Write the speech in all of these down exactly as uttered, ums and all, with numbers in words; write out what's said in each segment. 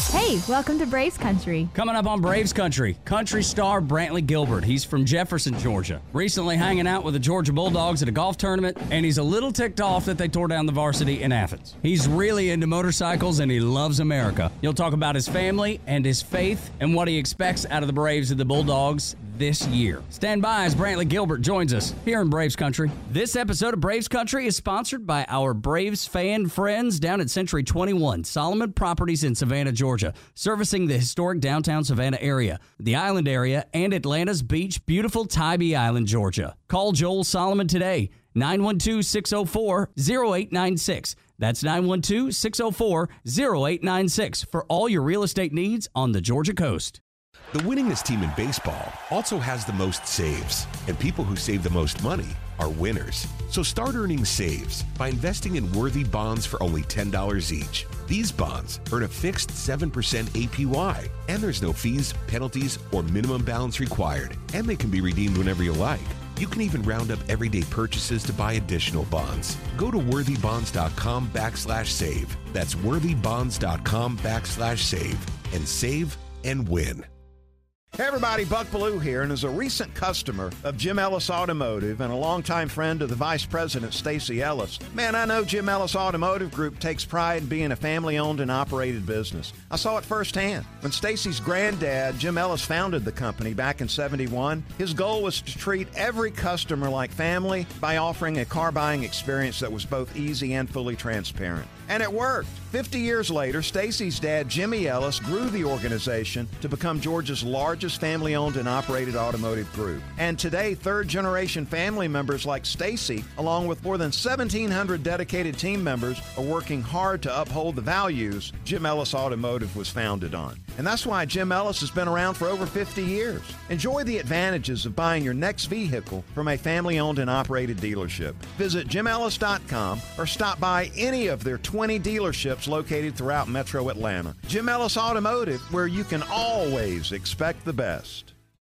Hey, welcome to Braves Country. Coming up on Braves Country, country star Brantley Gilbert. He's from Jefferson, Georgia. Recently hanging out with the Georgia Bulldogs at a golf tournament, and he's a little ticked off that they tore down the varsity in Athens. He's really into motorcycles, and he loves America. You'll talk about his family and his faith and what he expects out of the Braves and the Bulldogs this year. Stand by as Brantley Gilbert joins us here in Braves Country. This episode of Braves Country is sponsored by our Braves fan friends down at Century twenty-one, Solomon Properties in Savannah, Georgia, servicing the historic downtown Savannah area, the island area, and Atlanta's beach, beautiful Tybee Island, Georgia. Call Joel Solomon today, nine one two, six oh four, oh eight nine six. That's nine one two, six oh four, oh eight nine six for all your real estate needs on the Georgia coast. The winningest team in baseball also has the most saves, and people who save the most money are winners. So start earning saves by investing in Worthy bonds for only ten dollars each. These bonds earn a fixed seven percent A P Y, and there's no fees, penalties, or minimum balance required, and they can be redeemed whenever you like. You can even round up everyday purchases to buy additional bonds. Go to worthybonds.com backslash save. That's worthybonds.com backslash save and save and win. Hey everybody, Buck Bellew here, and as a recent customer of Jim Ellis Automotive and a longtime friend of the Vice President, Stacy Ellis, man, I know Jim Ellis Automotive Group takes pride in being a family-owned and operated business. I saw it firsthand. When Stacy's granddad, Jim Ellis, founded the company back in seventy-one, his goal was to treat every customer like family by offering a car buying experience that was both easy and fully transparent. And it worked. fifty years later, Stacy's dad, Jimmy Ellis, grew the organization to become Georgia's largest family-owned and operated automotive group. And today, third-generation family members like Stacy, along with more than seventeen hundred dedicated team members, are working hard to uphold the values Jim Ellis Automotive was founded on. And that's why Jim Ellis has been around for over fifty years. Enjoy the advantages of buying your next vehicle from a family-owned and operated dealership. Visit jim ellis dot com or stop by any of their twenty dealerships located throughout Metro Atlanta. Jim Ellis Automotive, where you can always expect the best.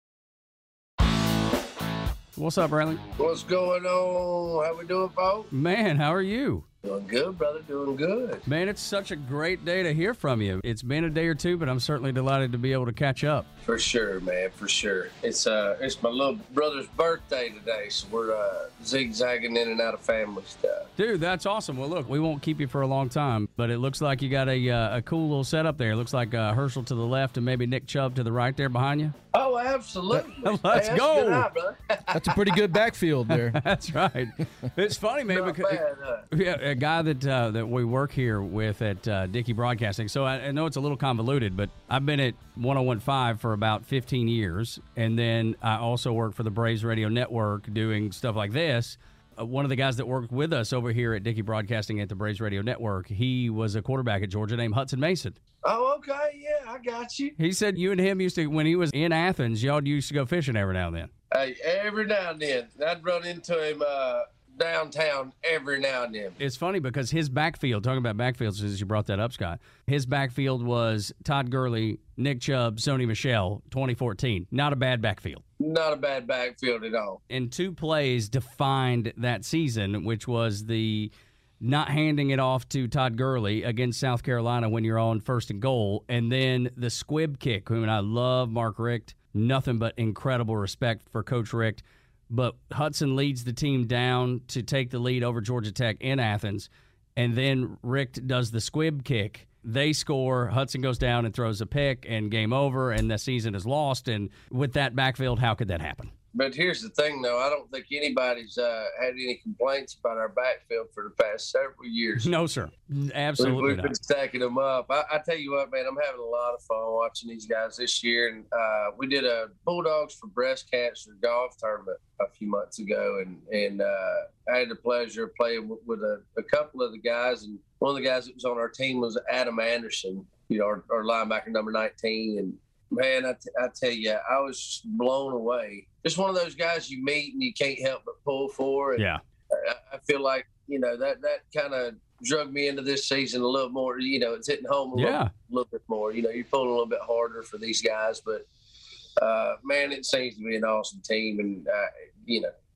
What's up, Brantley? What's going on? How we doing, folks? Man, how are you? Doing good, brother. Doing good. Man, it's such a great day to hear from you. It's been a day or two, but I'm certainly delighted to be able to catch up. For sure, man. For sure. It's uh, it's my little brother's birthday today, so we're uh, zigzagging in and out of family stuff. Dude, that's awesome. Well, look, we won't keep you for a long time, but it looks like you got a uh, a cool little setup there. It looks like uh, Herschel to the left and maybe Nick Chubb to the right there behind you. Oh, absolutely. Let's hey, go. That's, a good eye, brother. That's a pretty good backfield there. That's right. It's funny, man, Not because bad, huh? yeah, a guy that uh, that we work here with at uh, Dickey Broadcasting. So I, I know it's a little convoluted, but I've been at one oh one point five for about fifteen years, and then I also work for the Braves Radio Network doing stuff like this. Uh, one of the guys that worked with us over here at Dickey Broadcasting at the Braves Radio Network, he was a quarterback at Georgia named Hudson Mason. Oh, okay. Yeah, I got you. He said you and him used to, when he was in Athens, y'all used to go fishing every now and then. Hey, every now and then. I'd run into him uh, downtown every now and then. It's funny because his backfield, talking about backfields since you brought that up, Scott, his backfield was Todd Gurley, Nick Chubb, Sony Michel, twenty fourteen. Not a bad backfield. Not a bad backfield at all. And two plays defined that season, which was the not handing it off to Todd Gurley against South Carolina when you're on first and goal, and then the squib kick, whom I love, Mark Richt, nothing but incredible respect for Coach Richt. But Hudson leads the team down to take the lead over Georgia Tech in Athens, and then Richt does the squib kick. They score, Hudson goes down and throws a pick, and game over, and the season is lost. And with that backfield, how could that happen? But here's the thing, though. I don't think anybody's uh, had any complaints about our backfield for the past several years. No, sir. Absolutely We've, we've not. been stacking them up. I, I tell you what, man, I'm having a lot of fun watching these guys this year. And uh, we did a Bulldogs for Breast Cancer golf tournament a few months ago, and and uh, I had the pleasure of playing with, with a, a couple of the guys. And one of the guys that was on our team was Adam Anderson, you know, our, our linebacker number nineteen. And man, I, t- I tell you, I was just blown away. Just one of those guys you meet and you can't help but pull for. And yeah. I, I feel like, you know, that, that kind of drug me into this season a little more. You know, it's hitting home a yeah. little, little bit more. You know, you're pulling a little bit harder for these guys. But, uh, man, it seems to be an awesome team. And, uh, you know,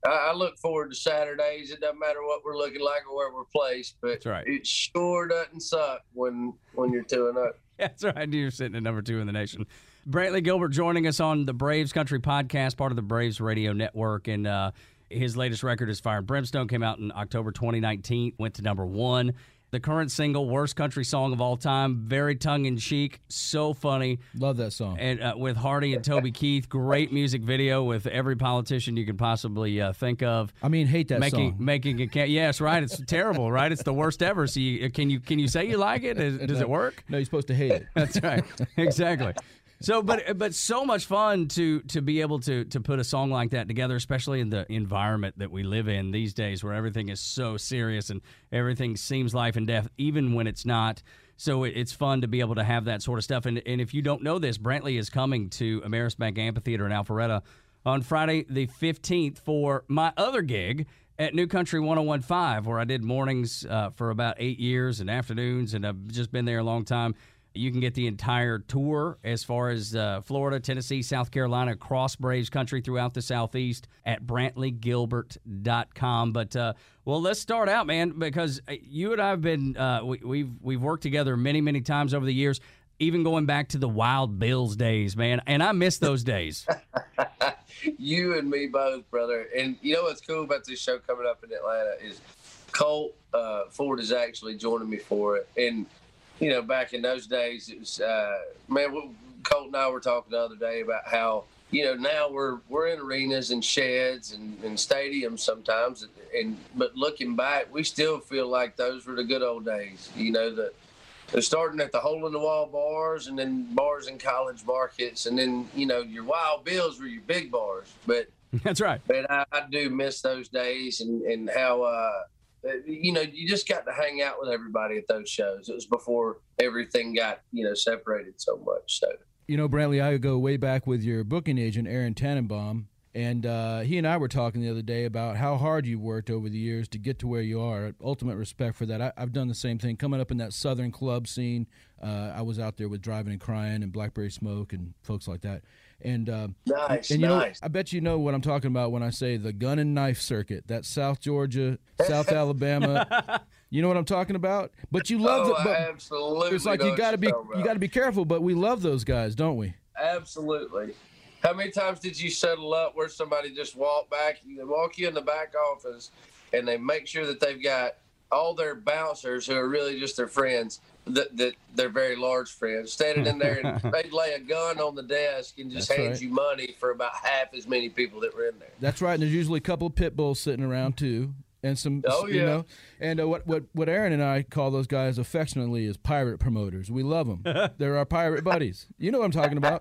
I, I look forward to Saturdays. It doesn't matter what we're looking like or where we're placed, but That's right. it sure doesn't suck when when you're two and up. That's right. You're sitting at number two in the nation. Brantley Gilbert joining us on the Braves Country Podcast, part of the Braves Radio Network, and uh, his latest record is Fire and Brimstone, came out in October twenty nineteen, went to number one. The current single, worst country song of all time, very tongue-in-cheek, so funny. Love that song. And uh, with Hardy and Toby Keith, great music video with every politician you can possibly uh, think of. I mean, hate that making, song. Making it, yes, right. It's terrible, right? It's the worst ever. So you, can you can you say you like it? Does, does no, it work? No, you're supposed to hate it. That's right. Exactly. So, but but so much fun to to be able to to put a song like that together, especially in the environment that we live in these days, where everything is so serious and everything seems life and death, even when it's not. So it, it's fun to be able to have that sort of stuff. And and if you don't know this, Brantley is coming to Ameris Bank Amphitheater in Alpharetta on Friday the fifteenth for my other gig at New Country one oh one point five, where I did mornings uh, for about eight years and afternoons, and I've just been there a long time. You can get the entire tour as far as uh, Florida, Tennessee, South Carolina, across Braves country throughout the Southeast at brantley gilbert dot com. But, uh, well, let's start out, man, because you and I have been uh, – we, we've we've worked together many, many times over the years, even going back to the Wild Bills days, man, and I miss those days. You and me both, brother. And you know what's cool about this show coming up in Atlanta is Colt uh, Ford is actually joining me for it. And – you know, back in those days, it was, uh, man, we, Colt and I were talking the other day about how, you know, now we're we're in arenas and sheds and, and stadiums sometimes. And but looking back, we still feel like those were the good old days. You know, the, they're starting at the hole-in-the-wall bars and then bars in college markets. And then, you know, your Wild Bills were your big bars. But that's right. But I, I do miss those days and, and how uh, – you know, you just got to hang out with everybody at those shows. It was before everything got, you know, separated so much. So, you know, Brantley, I go way back with your booking agent, Aaron Tannenbaum, and uh, he and I were talking the other day about how hard you worked over the years to get to where you are. Ultimate respect for that. I, I've done the same thing. Coming up in that Southern club scene, uh, I was out there with Driving and Crying and Blackberry Smoke and folks like that. And uh, nice, and you nice. know, I bet you know what I'm talking about when I say the gun and knife circuit. That South Georgia, South Alabama. You know what I'm talking about? But you love oh, it. But absolutely. It's like you got to be you got to be careful. But we love those guys, don't we? Absolutely. How many times did you settle up where somebody just walk back? They walk you in the back office, and they make sure that they've got all their bouncers who are really just their friends. That, that they're very large friends standing in there, and they'd lay a gun on the desk and just That's hand right. you money for about half as many people that were in there. That's right. And there's usually a couple of pit bulls sitting around too, and some. Oh, you yeah. know, and uh, what what what Aaron and I call those guys affectionately is pirate promoters. We love them. They're our pirate buddies. You know what I'm talking about?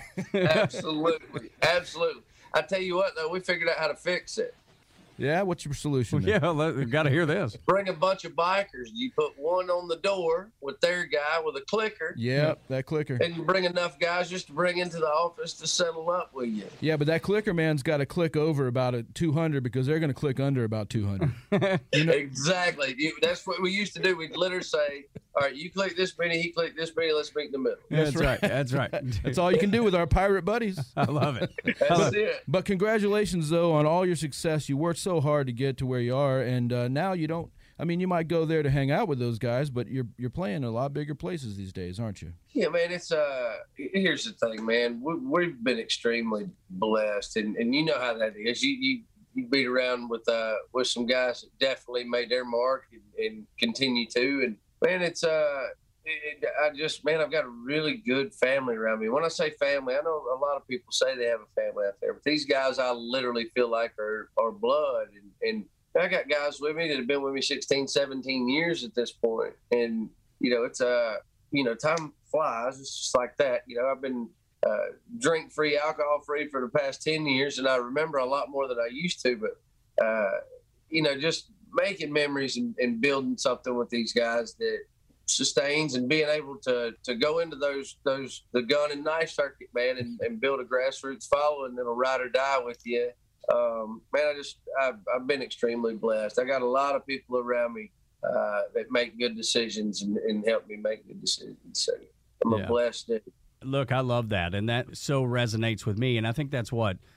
Absolutely, absolutely. I tell you what, though, we figured out how to fix it. Yeah. What's your solution? there? Yeah, we've got to hear this. Bring a bunch of bikers. You put one on the door with their guy with a clicker. Yeah, that clicker. And you bring enough guys just to bring into the office to settle up with you. Yeah, but that clicker man's got to click over about a two hundred because they're going to click under about two hundred. You know? Exactly. You, that's what we used to do. We'd literally say, all right, you click this many, he click this many, let's meet in the middle. That's right. That's right. That's all you can do with our pirate buddies. I love it. That's But, it. but congratulations, though, on all your success. You worked so hard to get to where you are, and uh, now you don't. I mean, you might go there to hang out with those guys, but you're you're playing a lot bigger places these days, aren't you? Yeah, man, it's uh here's the thing, man. We, we've been extremely blessed, and, and you know how that is. You you, you beat around with uh with some guys that definitely made their mark and, and continue to, and man, it's uh it, I just man, I've got a really good family around me. When I say family, I know a lot of people say they have a family out there, but these guys I literally feel like are are blood, and and I got guys with me that have been with me sixteen, seventeen years at this point. And, you know, it's, uh, you know, time flies. It's just like that. You know, I've been uh, drink free, alcohol free for the past ten years. And I remember a lot more than I used to. But, uh, you know, just making memories and, and building something with these guys that sustains, and being able to, to go into those, those, the gun and knife circuit, man, and, and build a grassroots following that'll ride or die with you. Um, man, I just, I've, I've been extremely blessed. I got a lot of people around me uh, that make good decisions and, and help me make good decisions. So I'm Yeah. a blessed dude. Look, I love that, and that so resonates with me, and I think that's what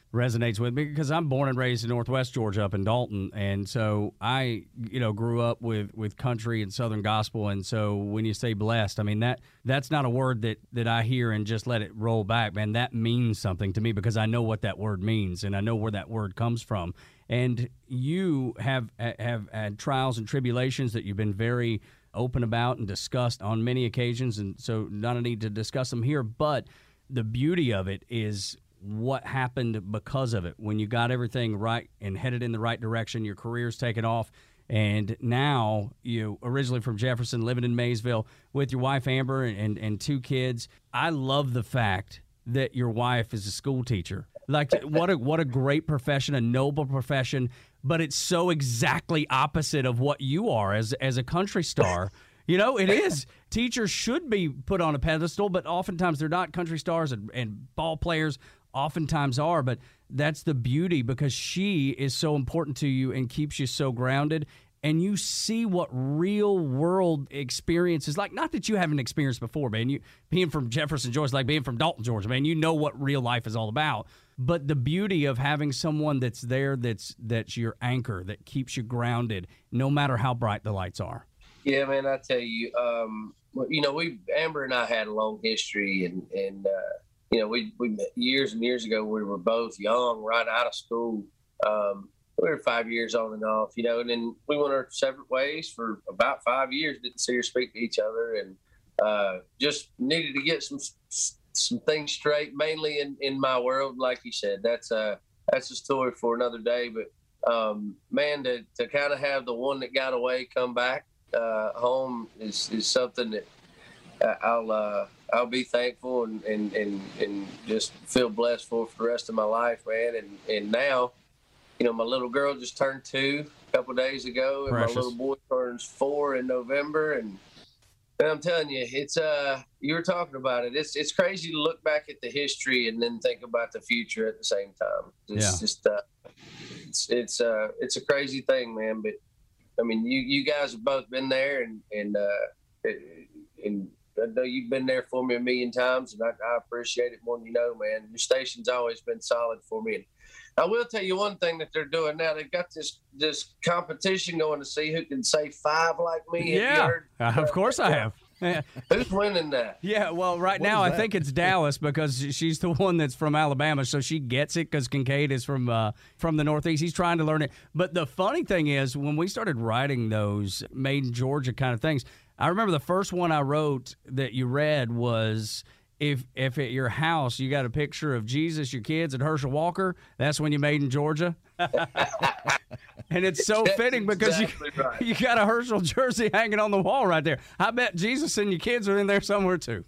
resonates with me because I'm born and raised in Northwest Georgia up in Dalton. And so I, you know, grew up with, with country and Southern gospel. And so when you say blessed, I mean, that that's not a word that, that I hear and just let it roll back, man. That means something to me because I know what that word means and I know where that word comes from. And you have have had trials and tribulations that you've been very open about and discussed on many occasions. And so not a need to discuss them here, but the beauty of it is what happened because of it. When you got everything right and headed in the right direction, your career's taken off, and now you originally from Jefferson, living in Maysville with your wife Amber and, and, and two kids. I love the fact that your wife is a school teacher. Like what a what a great profession, a noble profession, but it's so exactly opposite of what you are as as a country star. You know, it is. Teachers should be put on a pedestal, but oftentimes they're not. Country stars and, and ball players oftentimes are, but that's the beauty because she is so important to you and keeps you so grounded, and you see what real world experience is like. Not that you haven't experienced before, man. You being from Jefferson, Georgia, like being from Dalton, Georgia, man, you know what real life is all about. But the beauty of having someone that's there that's that's your anchor, that keeps you grounded no matter how bright the lights are. Yeah, man, I tell you, um, you know, we Amber and I had a long history, and and uh, you know, we we met years and years ago. We were both young, right out of school. Um, we were five years on and off, you know, and then we went our separate ways for about five years. Didn't see or speak to each other, and uh, just needed to get some some things straight. Mainly in, in my world, like you said, that's a that's a story for another day. But um, man, to to kind of have the one that got away come back uh, home is is something that I'll uh, I'll be thankful and, and, and, and just feel blessed for for the rest of my life, man. And and now, you know, my little girl just turned two a couple of days ago, and Precious. My little boy turns four in November. And, and I'm telling you, it's uh, you were talking about it. It's it's crazy to look back at the history and then think about the future at the same time. It's Yeah. just uh, it's it's uh, it's a crazy thing, man. But I mean, you you guys have both been there, and and uh, and. I know you've been there for me a million times, and I, I appreciate it more than you know, man. Your station's always been solid for me. And I will tell you one thing that they're doing now. They've got this this competition going to see who can say five like me. Have you Yeah, heard? uh, of course I have. Yeah. Who's winning that? Yeah, well, right What now is I that? think it's Dallas because she's the one that's from Alabama, so she gets it because Kincaid is from uh, from the Northeast. He's trying to learn it. But the funny thing is, when we started writing those Made in Georgia kind of things, I remember the first one I wrote that you read was if if at your house you got a picture of Jesus, your kids, and Herschel Walker, that's when you Made in Georgia. And it's so That's fitting because exactly you right. you got a Herschel jersey hanging on the wall right there. I bet Jesus and your kids are in there somewhere too.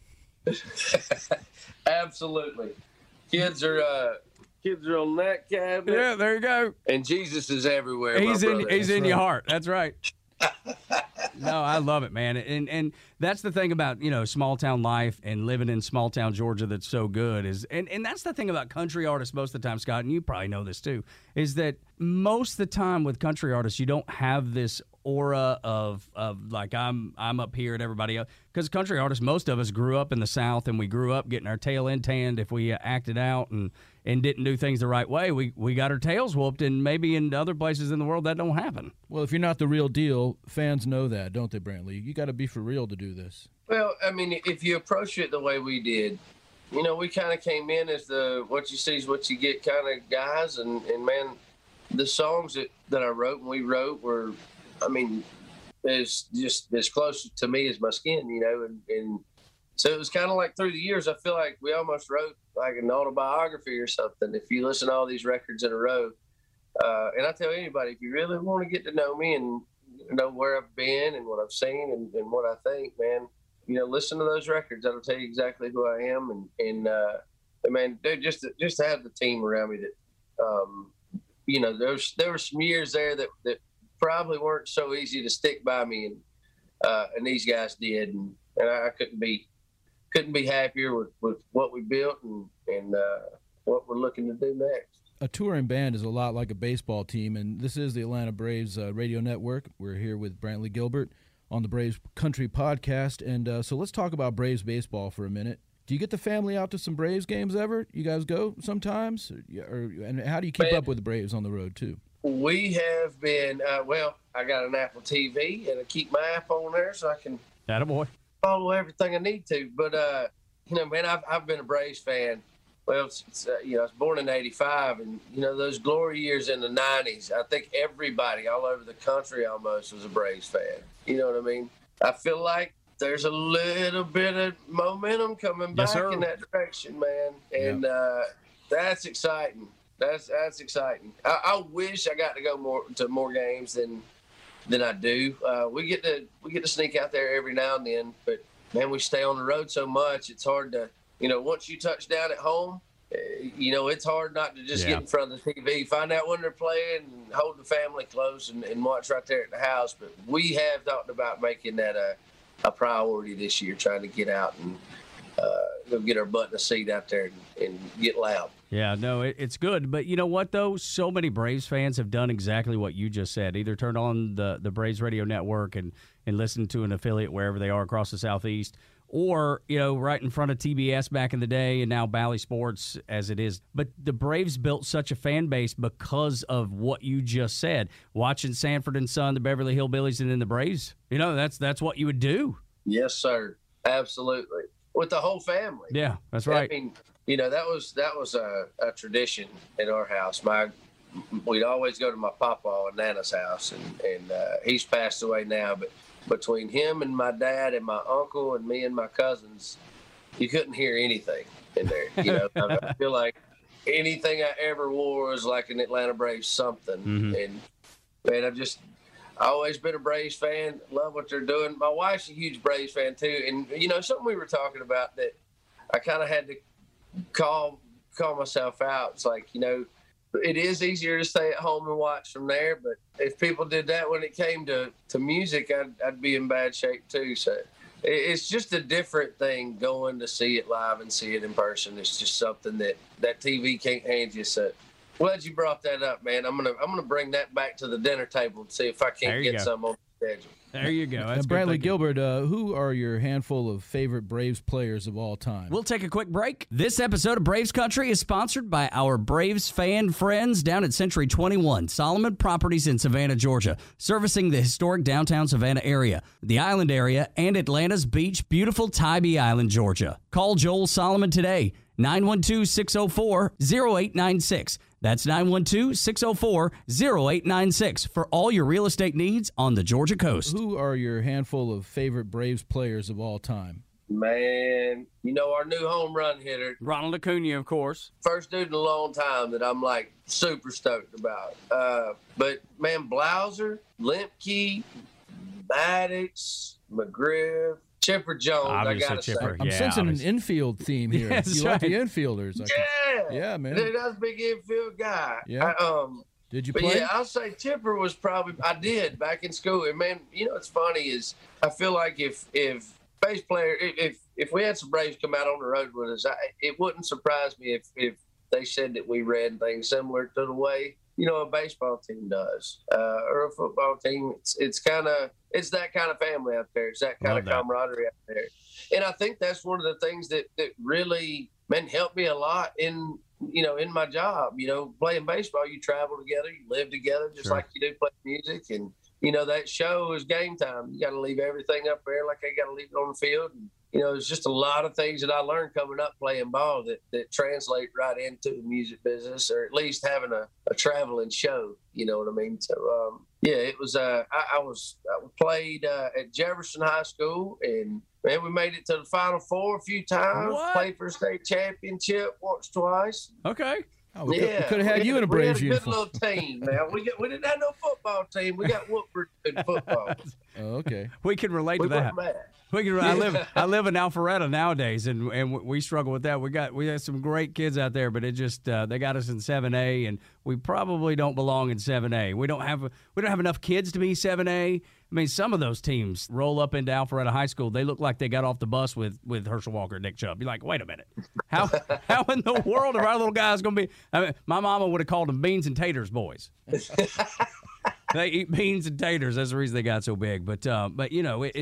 Absolutely. Kids are uh, kids are on that cabinet, Yeah, there you go. and Jesus is everywhere. He's my in brother. he's in your heart. That's right. No, I love it, man. And and that's the thing about, you know, small town life and living in small town Georgia that's so good is and, and that's the thing about country artists most of the time, Scott, and you probably know this too, is that most of the time with country artists you don't have this aura of of like I'm I'm up here and everybody else, because country artists, most of us grew up in the South and we grew up getting our tail end tanned if we uh, acted out and and didn't do things the right way. We we got our tails whooped, and maybe in other places in the world that don't happen. Well, if you're not the real deal, fans know that, don't they, Brantley? You got to be for real to do this. Well, I mean, if you approach it the way we did, you know, we kind of came in as the what you see is what you get kind of guys. And, and man, the songs that, that I wrote and we wrote were, I mean, is just as close to me as my skin, you know. And, and so it was kind of like through the years, I feel like we almost wrote like an autobiography or something. If you listen to all these records in a row, uh, and I tell anybody, if you really want to get to know me and know where I've been and what I've seen and, and what I think, man, you know, listen to those records. That'll tell you exactly who I am. And, and, uh, and man, dude, just to, just to have the team around me that, um, you know, there's, there were some years there that, that probably weren't so easy to stick by me. And, uh, and these guys did. And, and I, I couldn't be, couldn't be happier with, with what we built and, and, uh, what we're looking to do next. A touring band is a lot like a baseball team, and this is the Atlanta Braves uh, radio network. We're here with Brantley Gilbert on the Braves Country Podcast, and uh, so let's talk about Braves baseball for a minute. Do Do you get the family out to some Braves games ever? You guys go sometimes? Or, or and how do you keep Man, up with the Braves on the road, too? We have been, uh, well, I got an Apple T V, and I keep my app on there so I can Attaboy. follow everything I need to. But, uh, you know, man, I've, I've been a Braves fan. Well, it's, it's, uh, you know, I was born in eighty-five, and, you know, those glory years in the nineties, I think everybody all over the country almost was a Braves fan. You know what I mean? I feel like there's a little bit of momentum coming Yes, back sir. in that direction, man. And uh, that's exciting. That's that's exciting. I, I wish I got to go more to more games than than I do. Uh, we get to we get to sneak out there every now and then, but man, we stay on the road so much. It's hard to, you know, once you touch down at home, uh, you know, it's hard not to just Yeah. get in front of the T V, find out when they're playing, and hold the family close and, and watch right there at the house. But we have talked about making that a, a priority this year, trying to get out and uh, go get our butt in a seat out there and, and get loud. Yeah, no, it, it's good. But you know what, though? So many Braves fans have done exactly what you just said. Either turned on the, the Braves radio network and, and listened to an affiliate wherever they are across the Southeast, or, you know, right in front of T B S back in the day and now Bally Sports as it is. But the Braves built such a fan base because of what you just said. Watching Sanford and Son, the Beverly Hillbillies, and then the Braves. You know, that's that's what you would do. Yes, sir. Absolutely. With the whole family. Yeah, that's right. I mean, you know, that was that was a, a tradition in our house. My we'd always go to my papa and nana's house, and and uh, he's passed away now. But between him and my dad and my uncle and me and my cousins, you couldn't hear anything in there. You know, I, I feel like anything I ever wore was like an Atlanta Braves something. Mm-hmm. And man, I've just I always been a Braves fan. Love what they're doing. My wife's a huge Braves fan too. And you know, something we were talking about that I kind of had to call call myself out. It's like, you know, it is easier to stay at home and watch from there, but if people did that when it came to, to music, I'd, I'd be in bad shape too. So it, it's just a different thing going to see it live and see it in person. It's just something that, that T V can't hand you. So glad you brought that up, man. I'm gonna I'm gonna bring that back to the dinner table and see if I There can't you get go. some on the schedule. There you go. That's And good Brantley thinking. Gilbert, uh, who are your handful of favorite Braves players of all time? We'll take a quick break. This episode of Braves Country is sponsored by our Braves fan friends down at Century twenty-one, Solomon Properties in Savannah, Georgia, servicing the historic downtown Savannah area, the island area, and Atlanta's beach, beautiful Tybee Island, Georgia. Call Joel Solomon today, nine one two, six oh four, oh eight nine six. That's nine one two, six oh four, oh eight nine six for all your real estate needs on the Georgia coast. Who are your handful of favorite Braves players of all time? Man, you know, our new home run hitter, Ronald Acuna, of course. first dude in a long time that I'm like super stoked about. Uh, but man, Blauser, Lemke, Maddox, McGriff, Chipper Jones, Obviously I gotta Chipper. say. I'm Yeah, sensing obviously. an infield theme here. Yes, you like the right. infielders. I can- Yeah, Yeah, man. Dude, that's a big infield guy. Yeah. I, um, Did you but play? yeah, I'll say Chipper was probably I did back in school. And man, you know what's funny is I feel like if if bass player if if, if we had some Braves come out on the road with us, I, it wouldn't surprise me if if they said that we read things similar to the way you know a baseball team does uh, or a football team. It's it's kind of it's that kind of family out there. It's that kind Love of that. camaraderie out there. And I think that's one of the things that that really man helped me a lot in you know in my job. You know, playing baseball, you travel together, you live together, just Sure. like you do play music. And you know that show is game time. You got to leave everything up there like they got to leave it on the field. And, you know, there's just a lot of things that I learned coming up playing ball that, that translate right into the music business, or at least having a, a traveling show. You know what I mean? So, um, yeah, it was. Uh, I, I was I played uh, at Jefferson High School, and man, we made it to the Final Four a few times. What? Played for a state championship once, twice. Okay. Oh, we Yeah, could have had we you in a we had Braves a uniform. good little team. Now we got, we didn't have no football team. We got Woodford in football. Oh, okay. We can relate We to that. weren't mad. We can, I live I live in Alpharetta nowadays, and and we struggle with that. We got we have some great kids out there, but it just uh, they got us in seven A, and we probably don't belong in seven A. We don't have we don't have enough kids to be seven A. I mean, some of those teams roll up into Alpharetta High School. They look like they got off the bus with, with Herschel Walker and Nick Chubb. You're like, wait a minute, how how in the world are our little guys going to be? I mean, my mama would have called them beans and taters boys. They eat beans and taters. That's the reason they got so big. But uh, but you know, it, it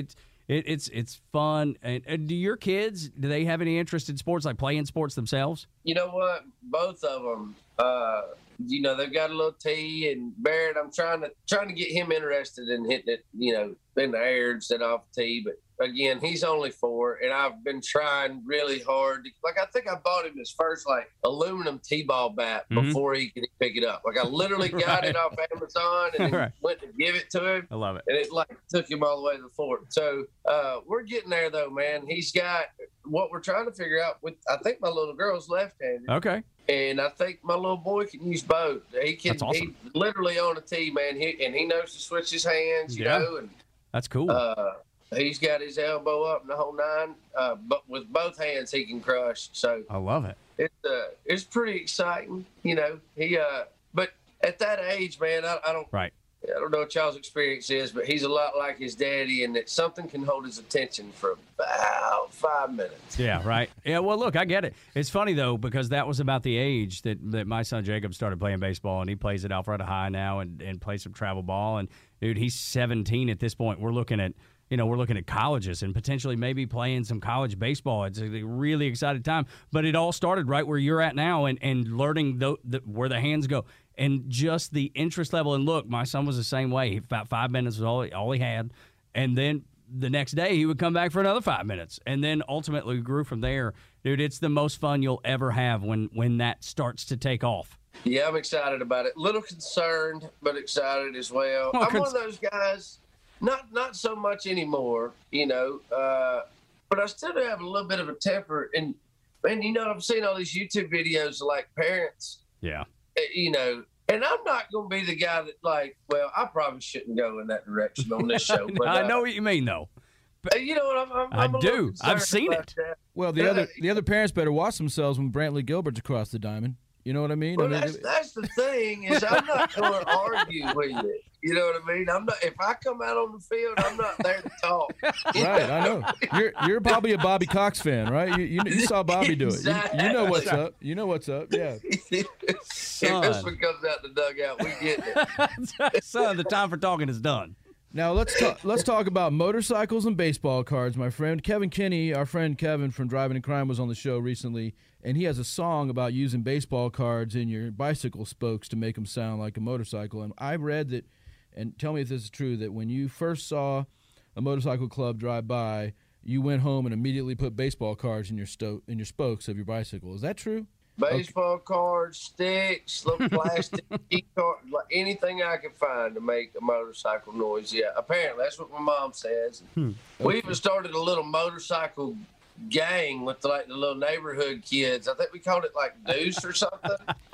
it, it's it's fun. And, and do your kids, do they have any interest in sports, like playing sports themselves? You know what? Both of them, uh, you know, they've got a little tee, and Barrett, I'm trying to trying to get him interested in hitting it, you know, in the air instead of off the tee. But again, he's only four, and I've been trying really hard. To, like, I think I bought him his first, like, aluminum T-ball bat mm-hmm. before he could pick it up. Like, I literally got right. it off Amazon and then right. went to give it to him. I love it. And it, like, took him all the way to the fort. So uh, we're getting there, though, man. He's got what we're trying to figure out with, I think my little girl's left-handed. Okay. And I think my little boy can use both. He can. That's awesome. He literally on a tee, man. He, and he knows to switch his hands, you yeah. know. And that's cool. Uh, he's got his elbow up in the whole nine, uh, but with both hands he can crush. So I love it. It's uh, it's pretty exciting, you know. He uh, but at that age, man, I, I don't. Right. I don't know what y'all's experience is, but he's a lot like his daddy, and that something can hold his attention for about five minutes. Yeah, right. Yeah, well, look, I get it. It's funny, though, because that was about the age that, that my son Jacob started playing baseball, and he plays at Alpharetta High now and, and plays some travel ball. And, dude, he's seventeen at this point. We're looking at, you know, we're looking at colleges and potentially maybe playing some college baseball. It's a really exciting time. But it all started right where you're at now and, and learning the, the, where the hands go. And just the interest level. And look, my son was the same way. About five minutes was all he, all he had. And then the next day he would come back for another five minutes. And then ultimately grew from there. Dude, it's the most fun you'll ever have when, when that starts to take off. Yeah, I'm excited about it. Little concerned, but excited as well. well I'm cons- one of those guys, not not so much anymore, you know, uh, but I still do have a little bit of a temper. And, man, you know, I'm seeing all these YouTube videos of, like, parents. Yeah. You know, and I'm not going to be the guy that, like, well, I probably shouldn't go in that direction on this show. But I uh, know what you mean, though. But, you know what? I'm, I'm, I'm I do. I've seen it. That. Well, the other the other parents better watch themselves when Brantley Gilbert's across the diamond. You know what I mean? Well, I mean, that's, that's the thing is I'm not going to argue with you. You know what I mean? I'm not. If I come out on the field, I'm not there to talk. Right, I know. You're you're probably a Bobby Cox fan, right? You you, you saw Bobby do it. Exactly. You, you know what's up. You know what's up. Yeah. If this one comes out the dugout, we get it. Son, the time for talking is done. Now let's talk. Let's talk about motorcycles and baseball cards, my friend Kevin Kinney. Our friend Kevin from Driving and Crime was on the show recently, and he has a song about using baseball cards in your bicycle spokes to make them sound like a motorcycle. And I read that, and tell me if this is true, that when you first saw a motorcycle club drive by, you went home and immediately put baseball cards in your sto- in your spokes of your bicycle. Is that true? Baseball okay. cards, sticks, little plastic key cards, like anything I could find to make a motorcycle noise. Yeah, apparently that's what my mom says. Hmm. Okay. We even started a little motorcycle gang with like the little neighborhood kids. I think we called it like Deuce or something.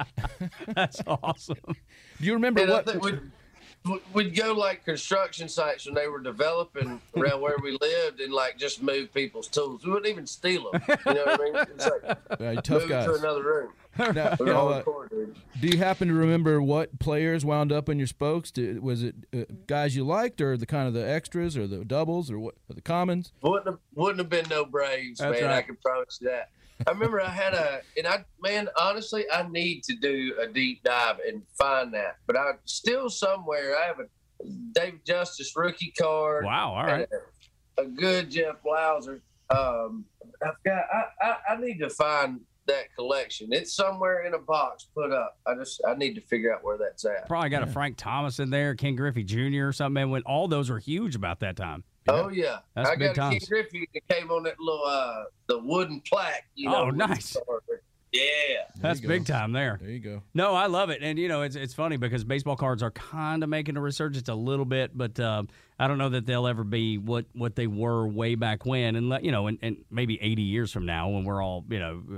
That's awesome. Do you remember and what? I think we'd, we'd go like construction sites when they were developing around where we lived and like just move people's tools. We wouldn't even steal them. You know what I mean? It's like yeah, tough move guys. to another room. Now, now, uh, do you happen to remember what players wound up in your spokes? Did, was it uh, guys you liked, or the kind of the extras, or the doubles, or what? Or the commons? Wouldn't have, wouldn't have been no Braves, That's man. right. I can promise you that. I remember I had a, and I, man, honestly, I need to do a deep dive and find that. But I still somewhere I have a David Justice rookie card. Wow, all right. A, a good Jeff Blauser. Um, I've got. I, I, I need to find that collection. It's somewhere in a box put up. I just I need to figure out where that's at. Probably got yeah. a Frank Thomas in there, Ken Griffey Junior or something. And when all those were huge about that time. Yeah. Oh yeah, that's I big got a times. Ken Griffey that came on that little uh the wooden plaque. You know, oh, nice. Yeah, that's big time there. There you go. No, I love it, and you know it's it's funny because baseball cards are kind of making a resurgence a little bit, but uh, I don't know that they'll ever be what, what they were way back when, and you know, and, and maybe eighty years from now when we're all you know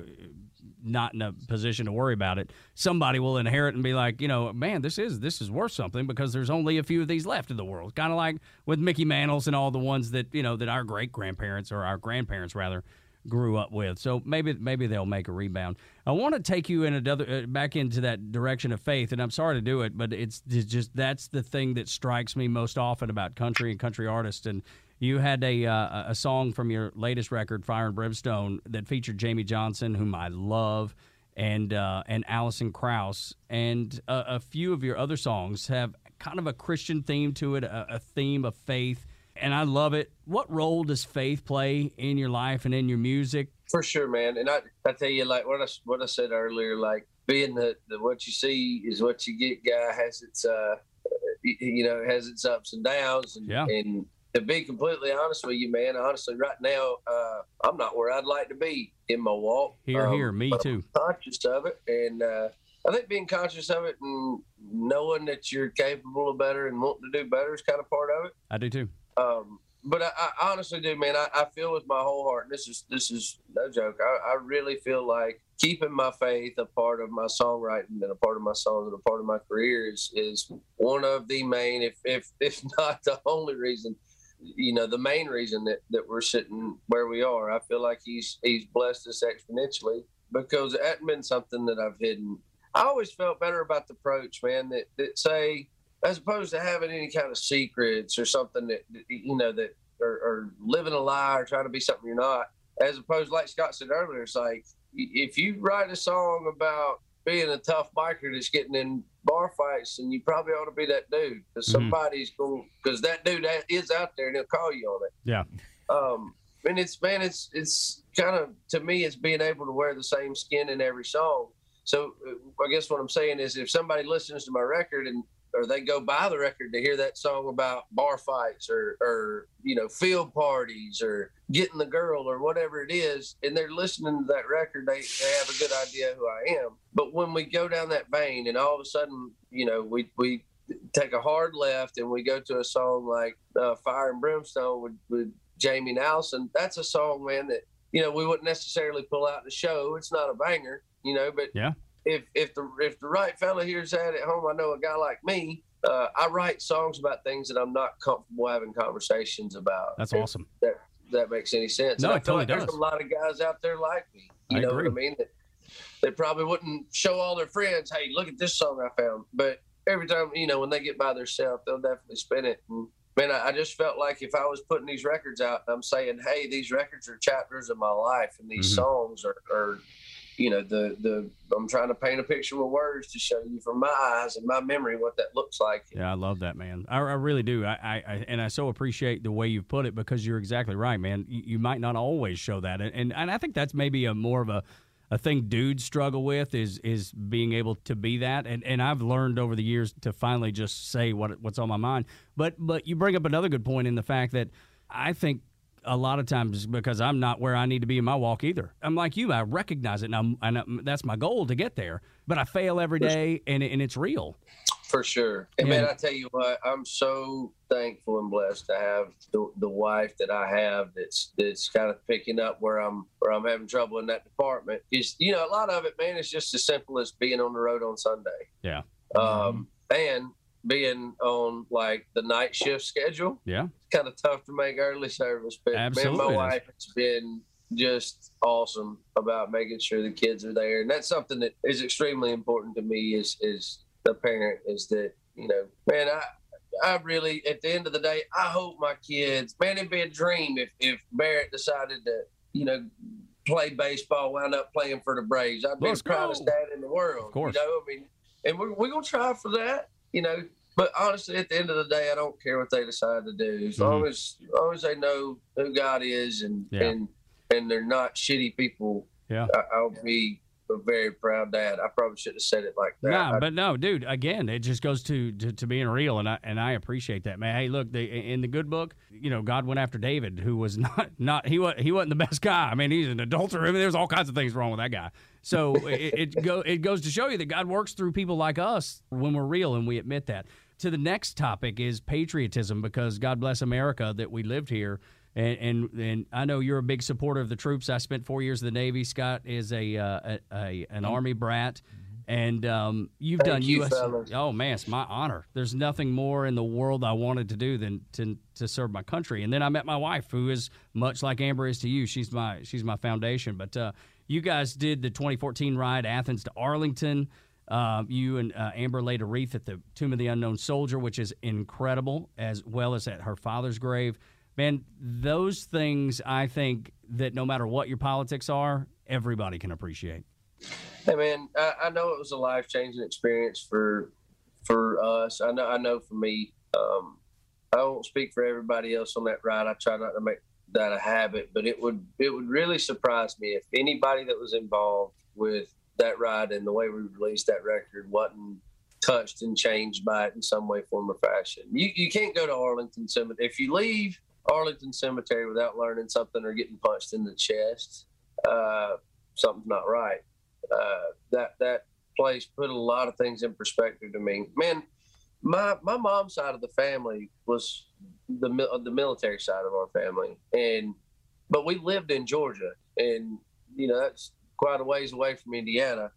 not in a position to worry about it, somebody will inherit and be like, you know, man, this is this is worth something because there's only a few of these left in the world. Kind of like with Mickey Mantles and all the ones that you know that our great grandparents or our grandparents rather. Grew up with, so maybe maybe they'll make a rebound. I want to take you in another uh, back into that direction of faith, and I'm sorry to do it, but it's, it's just that's the thing that strikes me most often about country and country artists. And you had a uh, a song from your latest record, Fire and Brimstone, that featured Jamie Johnson, whom I love, and uh, and Alison Krauss, and a, a few of your other songs have kind of a Christian theme to it, a, a theme of faith. and I love it. What role does faith play in your life and in your music? For sure, man. And I, I tell you, like what I, what I said earlier, like being the, the what you see is what you get guy has its, uh, you know, has its ups and downs. And, yeah. and to be completely honest with you, man, honestly, right now, uh, I'm not where I'd like to be in my walk. Here, um, here, me too. I'm conscious of it. And uh, I think being conscious of it and knowing that you're capable of better and wanting to do better is kind of part of it. I do too. Um, but I, I honestly do, man. I, I feel with my whole heart, and this is this is no joke. I, I really feel like keeping my faith a part of my songwriting and a part of my songs and a part of my career is is one of the main, if if if not the only reason, you know, the main reason that, that we're sitting where we are. I feel like he's he's blessed us exponentially because it hasn't been something that I've hidden. I always felt better about the approach, man. That that say, as opposed to having any kind of secrets or something that, that you know, that or, or living a lie or trying to be something you're not, as opposed, like Scott said earlier, it's like if you write a song about being a tough biker that's getting in bar fights, then you probably ought to be that dude because mm-hmm. somebody's going, because that dude that is out there and he'll call you on it. Yeah. Um, and it's, man, it's, it's kind of, to me, it's being able to wear the same skin in every song. So I guess what I'm saying is if somebody listens to my record and or they go buy the record to hear that song about bar fights or, or, you know, field parties or getting the girl or whatever it is, and they're listening to that record, they, they have a good idea who I am. But when we go down that vein and all of a sudden, you know, we, we take a hard left and we go to a song like uh, Fire and Brimstone with, with Jamie and Allison, that's a song, man, that, you know, we wouldn't necessarily pull out the show. It's not a banger, you know, but yeah. If if the if the right fella hears that at home, I know a guy like me. Uh, I write songs about things that I'm not comfortable having conversations about. That's awesome. That that makes any sense. No, and I it feel totally like does. There's a lot of guys out there like me. You I know agree. what I mean? That they probably wouldn't show all their friends, "Hey, look at this song I found." But every time, you know, when they get by themselves, they'll definitely spin it. And man, I, I just felt like if I was putting these records out, I'm saying, "Hey, these records are chapters of my life, and these mm-hmm. songs are." are You know, the, the I'm trying to paint a picture with words to show you from my eyes and my memory what that looks like. Yeah, I love that, man. I, I really do. I, I, I and I so appreciate the way you've put it because you're exactly right, man. You, you might not always show that, and, and and I think that's maybe a more of a a thing dudes struggle with is is being able to be that. And and I've learned over the years to finally just say what what's on my mind. But but you bring up another good point in the fact that I think. A lot of times because I'm not where I need to be in my walk either. I'm like you. I recognize it, and, I'm, and I'm, that's my goal to get there. But I fail every day, and, and it's real. For sure. And, yeah. man, I tell you what, I'm so thankful and blessed to have the, the wife that I have that's that's kind of picking up where I'm where I'm having trouble in that department. Is you know, a lot of it, man, is just as simple as being on the road on Sunday. Yeah. Um, and being on, like, the night shift schedule. Yeah. Kind of tough to make early service, but Absolutely. man, my wife has been just awesome about making sure the kids are there, and that's something that is extremely important to me. Is is the parent is that you know, man, I I really at the end of the day, I hope my kids, man, it'd be a dream if if Barrett decided to you know play baseball, wound up playing for the Braves. I'd be Let's the proudest go. dad in the world. Of course, you know, I mean, and we're we're gonna try for that, you know. But honestly, at the end of the day, I don't care what they decide to do. As mm-hmm. long as, as long as they know who God is and yeah. and, and they're not shitty people, yeah. I, I'll be a very proud dad. I probably should have said it like that. No, I, but no, dude. Again, it just goes to, to, to being real, and I and I appreciate that, man. Hey, look, the, in the good book, you know, God went after David, who was not not he was he wasn't the best guy. I mean, he's an adulterer. I mean, there's all kinds of things wrong with that guy. So it, it go it goes to show you that God works through people like us when we're real and we admit that. To the next topic is patriotism, because God bless America that we lived here. And, and and I know you're a big supporter of the troops. I spent four years in the Navy. Scott is a, uh, a, a an Army brat. And um, you've Thank done you, U S. fellas. Oh, man, it's my honor. There's nothing more in the world I wanted to do than to to serve my country. And then I met my wife, who is much like Amber is to you. She's my she's my foundation. But uh, you guys did the twenty fourteen ride, Athens to Arlington. Uh, you and uh, Amber laid a wreath at the Tomb of the Unknown Soldier, which is incredible, as well as at her father's grave. Man, those things, I think that no matter what your politics are, everybody can appreciate. Hey, man, I, I know it was a life-changing experience for for us. I know, I know for me, um, I won't speak for everybody else on that ride. I try not to make that a habit, but it would it would really surprise me if anybody that was involved with that ride and the way we released that record wasn't touched and changed by it in some way, form, or fashion. You you can't go to Arlington Cemetery. If you leave Arlington Cemetery without learning something or getting punched in the chest, uh, something's not right. Uh, that that place put a lot of things in perspective to me. Man, my my mom's side of the family was the the military side of our family, and but we lived in Georgia, and you know that's quite a ways away from Indiana.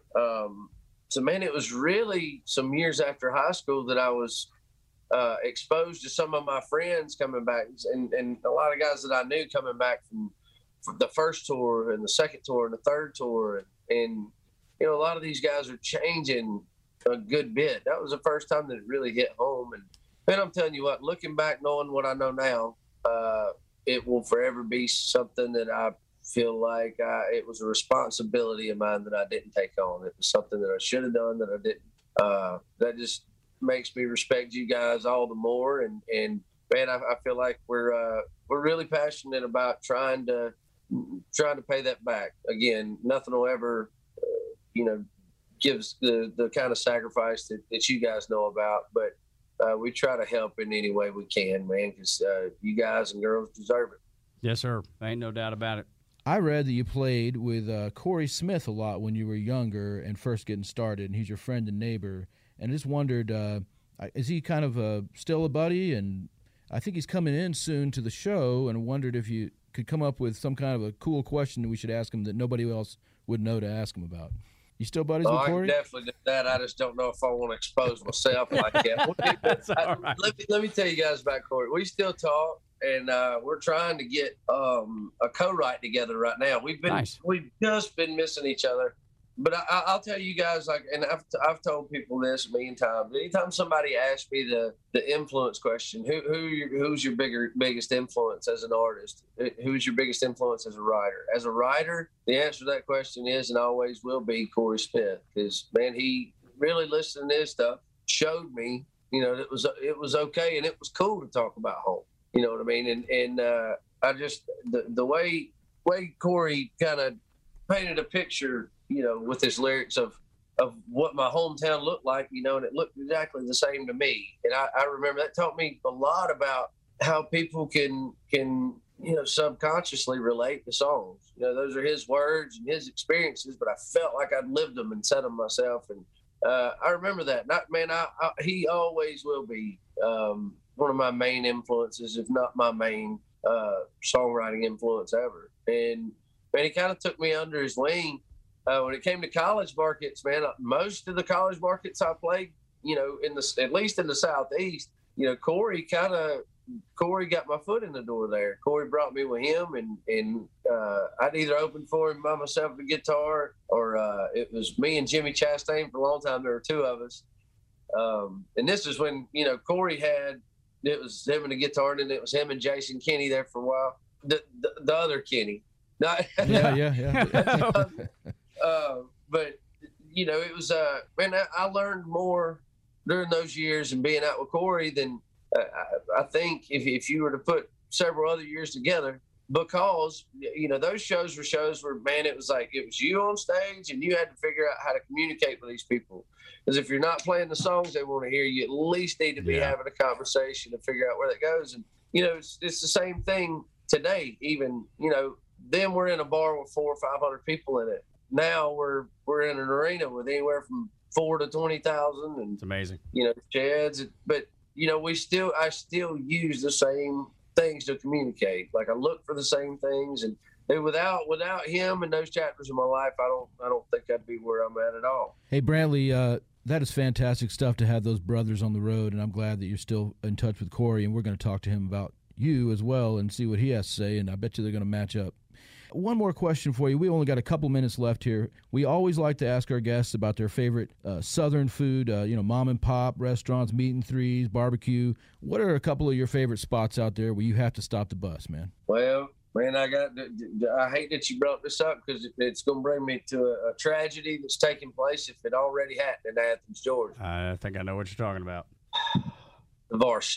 Um, so man, it was really some years after high school that I was uh, exposed to some of my friends coming back, and, and a lot of guys that I knew coming back from, from the first tour and the second tour and the third tour, and, and you know a lot of these guys are changing a good bit. That was the first time that it really hit home, and man, I'm telling you what, looking back, knowing what I know now, uh, it will forever be something that I feel like I, it was a responsibility of mine that I didn't take on. It was something that I should have done that I didn't. Uh, that just makes me respect you guys all the more. And, and man, I, I feel like we're uh, we're really passionate about trying to trying to pay that back. Again, nothing will ever, uh, you know, gives the the kind of sacrifice that, that you guys know about, but uh, we try to help in any way we can, man, because uh, you guys and girls deserve it. Yes, sir. Ain't no doubt about it. I read that you played with uh, Corey Smith a lot when you were younger and first getting started, and he's your friend and neighbor. And I just wondered, uh, is he kind of uh, still a buddy? And I think he's coming in soon to the show, and I wondered if you could come up with some kind of a cool question that we should ask him that nobody else would know to ask him about. You still buddies oh, with Corey? I can definitely do that. I just don't know if I want to expose myself like that. That's I, all right. let, me, let me tell you guys about Corey. We still talk, and uh, we're trying to get um, a co-write together right now. We've been Nice. we've just been missing each other. But I, I'll tell you guys, like, and I've, I've told people this a million times. Anytime somebody asks me the, the influence question, who who your, who's your bigger biggest influence as an artist? Who's your biggest influence as a writer? As a writer, the answer to that question is and always will be Corey Smith. Because man, he really listened to his stuff, showed me, you know, it was it was okay and it was cool to talk about home. You know what I mean? And and uh, I just the the way way Corey kind of painted a picture, you know, with his lyrics of, of what my hometown looked like, you know, and it looked exactly the same to me. And I, I remember that taught me a lot about how people can, can, you know, subconsciously relate to songs. You know, those are his words and his experiences, but I felt like I'd lived them and said them myself. And uh, I remember that. Not, man, I, I, he always will be um, one of my main influences, if not my main uh, songwriting influence ever. And, man, he kind of took me under his wing. Uh, when it came to college markets, man, most of the college markets I played, you know, in the at least in the Southeast, you know, Corey kind of Corey got my foot in the door there. Corey brought me with him, and and uh, I'd either open for him by myself with guitar, or uh, it was me and Jimmy Chastain for a long time. There were two of us, um, and this is when you know Corey had it was him and the guitar, and it was him and Jason Kenny there for a while. The the, the other Kenny, not yeah, yeah, yeah. Uh, but you know, it was uh, man, I, I learned more during those years and being out with Corey than uh, I, I think if if you were to put several other years together, because you know those shows were shows where man, it was like it was you on stage and you had to figure out how to communicate with these people. Because if you're not playing the songs they want to hear, you at least need to be Yeah. having a conversation to figure out where that goes. And you know, it's, it's the same thing today. Even you know, then we're in a bar with four or five hundred people in it. Now we're we're in an arena with anywhere from four to twenty thousand, and It's amazing. you know sheds. But you know we still I still use the same things to communicate. Like I look for the same things, and and without without him and those chapters of my life, I don't I don't think I'd be where I'm at at all. Hey, Brantley, uh, that is fantastic stuff to have those brothers on the road, and I'm glad that you're still in touch with Corey, and we're going to talk to him about you as well and see what he has to say, and I bet you they're going to match up. One more question for you. We only got a couple minutes left here. We always like to ask our guests about their favorite uh, Southern food, uh, you know, mom and pop restaurants, meat and threes, barbecue. What are a couple of your favorite spots out there where you have to stop the bus, man? Well, man, I got. I hate that you brought this up because it's going to bring me to a, a tragedy that's taking place if it already happened in Athens, Georgia. I think I know what you're talking about. The Varsity.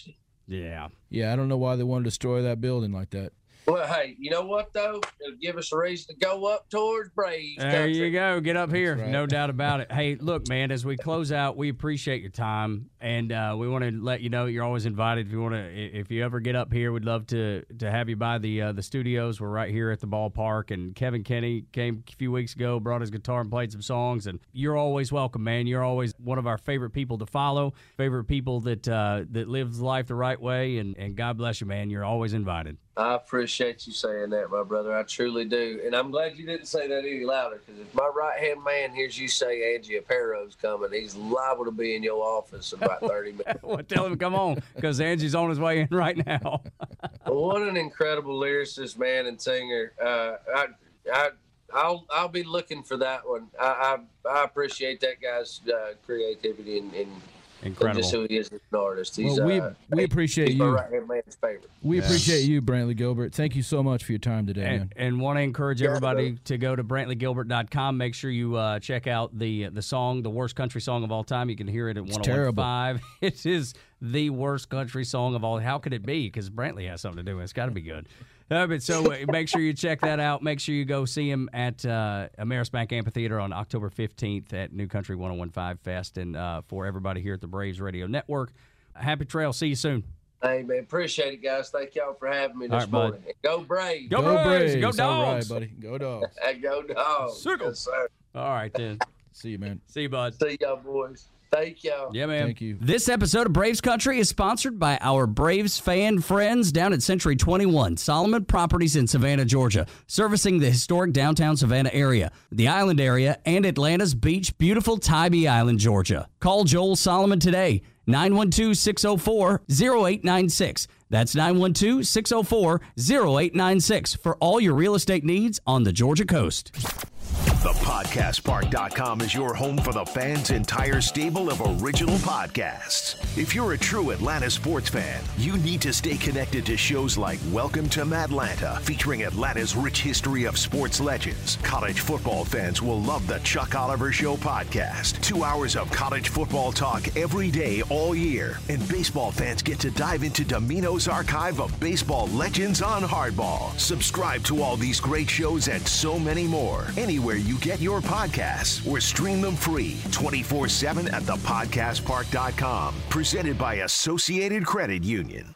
Yeah. Yeah, I don't know why they want to destroy that building like that. Well, hey, you know what, though? It'll give us a reason to go up towards Braves There country. you go. Get up here. right. No doubt about it. Hey, look, man, as we close out, we appreciate your time, and uh, we want to let you know you're always invited. If you want to, if you ever get up here, we'd love to to have you by the uh, the studios. We're right here at the ballpark, and Kevin Kenny came a few weeks ago, brought his guitar and played some songs, and you're always welcome, man. You're always one of our favorite people to follow, favorite people that uh, that lives life the right way, and, and God bless you, man. You're always invited. I appreciate you saying that, my brother. I truly do. And I'm glad you didn't say that any louder, because if my right-hand man hears you say Angie Apparo's coming, he's liable to be in your office in about thirty minutes. Well, tell him to come on, because Angie's on his way in right now. What an incredible lyricist, man, and singer. Uh, I, I, I'll, I'll be looking for that one. I, I, I appreciate that guy's uh, creativity and, and Incredible. And just who he is as an artist. He's, Well, we uh, we appreciate he's you. my right-hand man's favorite. We Yes. appreciate you, Brantley Gilbert. Thank you so much for your time today, man. And, and want to encourage Yeah, everybody brother. to go to brantley gilbert dot com. Make sure you uh, check out the the song, the worst country song of all time. You can hear it at one oh one point five. It is the worst country song of all. How could it be? Because Brantley has something to do with it. It's got to be good. Uh, but so uh, make sure you check that out. Make sure you go see him at uh, Ameris Bank Amphitheater on October fifteenth at New Country one oh one point five Fest. And uh, for everybody here at the Braves Radio Network, happy trail. See you soon. Hey, man, appreciate it, guys. Thank y'all for having me All this right, bud. morning. And go Braves. Go Braves. Go All right, Dogs. buddy. Go Dogs. Hey, go Dogs. Sick 'em. Yes, sir. All right, then. See you, man. See you, bud. See y'all, boys. Thank y'all. Yeah, man. Thank you. This episode of Braves Country is sponsored by our Braves fan friends down at Century twenty-one, Solomon Properties in Savannah, Georgia, servicing the historic downtown Savannah area, the island area, and Atlanta's beach, beautiful Tybee Island, Georgia. Call Joel Solomon today, nine one two, six oh four, oh eight nine six. That's nine one two, six oh four, oh eight nine six for all your real estate needs on the Georgia coast. The podcast park dot com is your home for the fans' entire stable of original podcasts. If you're a true Atlanta sports fan, you need to stay connected to shows like Welcome to Matlanta, featuring Atlanta's rich history of sports legends. College football fans will love the Chuck Oliver Show podcast. Two hours of college football talk every day, all year. And baseball fans get to dive into Domino's archive of baseball legends on Hardball. Subscribe to all these great shows and so many more anywhere you get your podcasts, or stream them free twenty-four seven at the podcast park dot com. Presented by Associated Credit Union.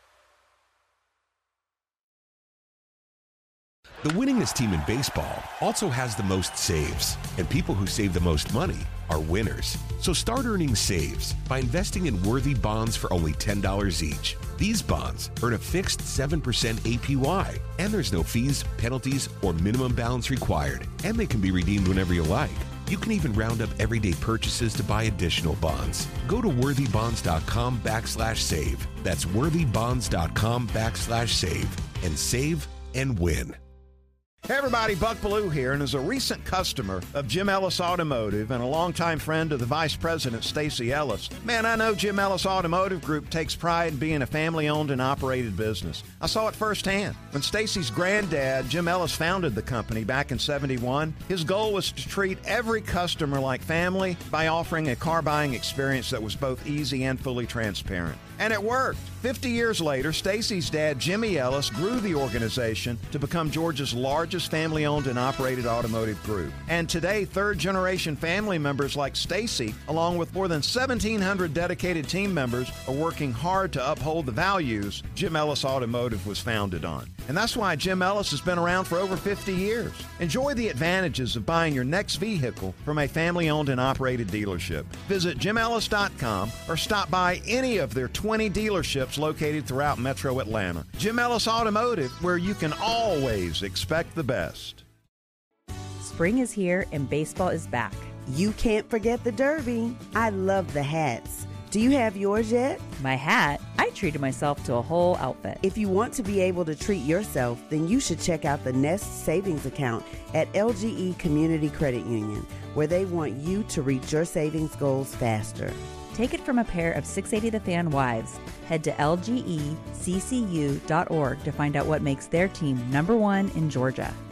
The winningest team in baseball also has the most saves, and people who save the most money are winners. So start earning saves by investing in worthy bonds for only ten dollars each. These bonds earn a fixed seven percent A P Y, and there's no fees, penalties, or minimum balance required, and they can be redeemed whenever you like. You can even round up everyday purchases to buy additional bonds. Go to worthy bonds dot com backslash save. That's worthy bonds dot com backslash save and save and win. Hey everybody, Buck Bellew here, and as a recent customer of Jim Ellis Automotive and a longtime friend of the Vice President, Stacey Ellis, man, I know Jim Ellis Automotive Group takes pride in being a family-owned and operated business. I saw it firsthand. When Stacey's granddad, Jim Ellis, founded the company back in seventy-one, his goal was to treat every customer like family by offering a car buying experience that was both easy and fully transparent. And it worked. fifty years later, Stacey's dad, Jimmy Ellis, grew the organization to become Georgia's largest family-owned and operated automotive group. And today, third-generation family members like Stacey, along with more than seventeen hundred dedicated team members, are working hard to uphold the values Jim Ellis Automotive was founded on. And that's why Jim Ellis has been around for over fifty years. Enjoy the advantages of buying your next vehicle from a family-owned and operated dealership. Visit jim ellis dot com or stop by any of their twenty dealerships located throughout Metro Atlanta. Jim Ellis Automotive, where you can always expect the best. Spring is here and baseball is back. You can't forget the Derby. I love the hats. Do you have yours yet? My hat, I treated myself to a whole outfit. If you want to be able to treat yourself, then you should check out the Nest Savings Account at L G E Community Credit Union, where they want you to reach your savings goals faster. Take it from a pair of six eighty The Fan wives. Head to L G E C C U dot org to find out what makes their team number one in Georgia.